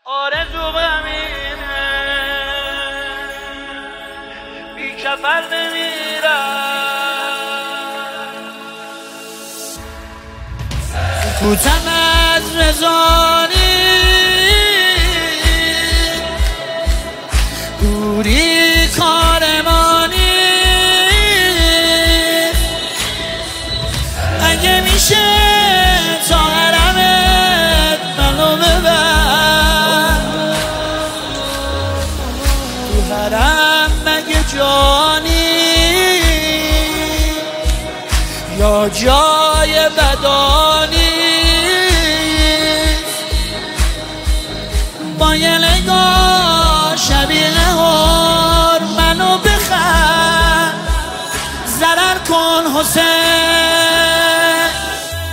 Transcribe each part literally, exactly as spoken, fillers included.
آرزو بمینه بی کفن بمیرم سکوتم از رزانی دوری کارمانی اگه میشه تا حرمت منو ببر تو حرم مگه جانی یا جای بدانی با یه نگاه شبیه نهار منو بخند ضرر کن حسین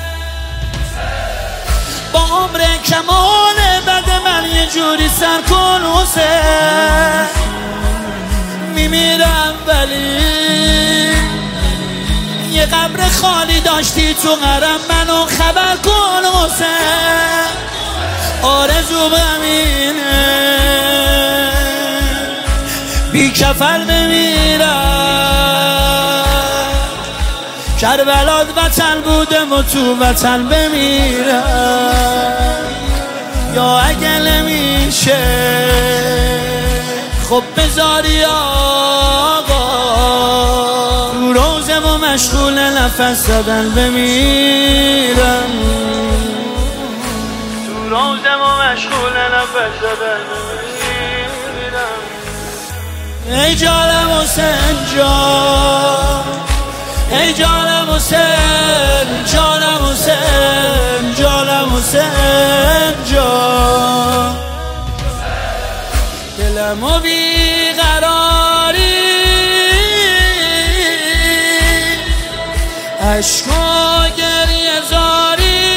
با عمر کمال بد من یه جوری سر کن حسین میمیرم ولی یه قبر خالی داشتی تو حرم منو خبر کن حسین آرزو بمینه بی کفن بمیرم کربلات وطن بودم و تو وطن بمیرم یا اگه نمیشه خب بذاری آقا تو روزم و مشغول نفس زدن بمیرم تو روزم و مشغول نفس زدن بمیرم ای جانم حسین جان ای جانم حسین جانم حسین جانم حسین جان دلمو بیقراری عشق و گریه زاری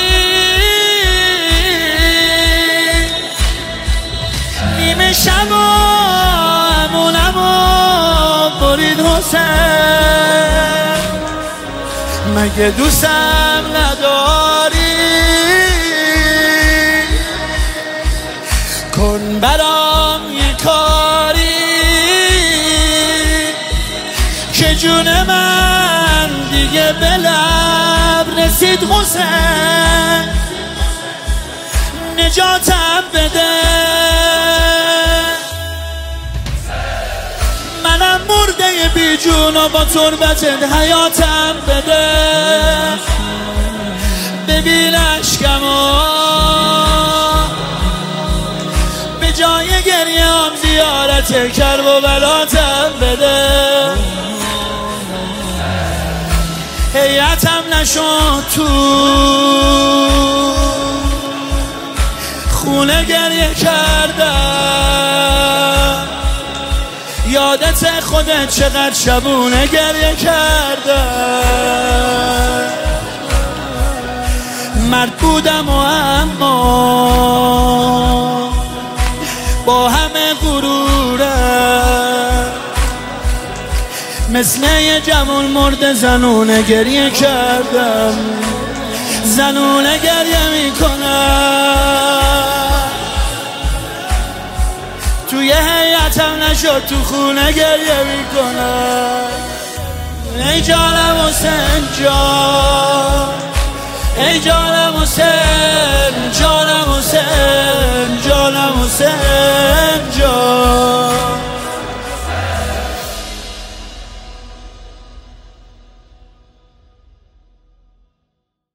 نیمه شب و امونمو برید حسین مگه دوستم نداری کن برام یه کاری که جون من دیگه به لب رسید حسین نجاتم بده منم مرده بی جون و با تربتت حیاتم بده ببین اشکمو به جای گریه هم زیارت کرب و بلاتم بده حیاتم نشد تو خونه گریه کردم یادت خودت چقدر شبونه گریه کردم مرد بودم و اما با همه غرورم مثل یه جوون مرد زنونه گریه کردم زنونه گریه میکنم توی حیاتم نشد تو خونه گریه میکنم ای جانم حسین جان ای جانم حسین جانم حسین جانم حسین